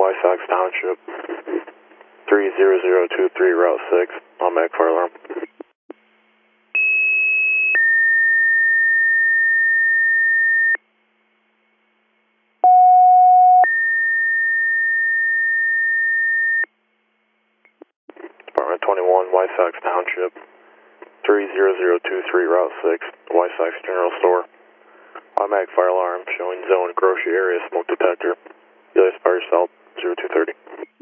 Wysox Township, 30023 Route 6, automatic fire alarm. Department 21, Wysox Township, 30023 Route 6, Wysox General Store. Automatic fire alarm showing zone grocery area smoke detector. Elias Fire South 0230.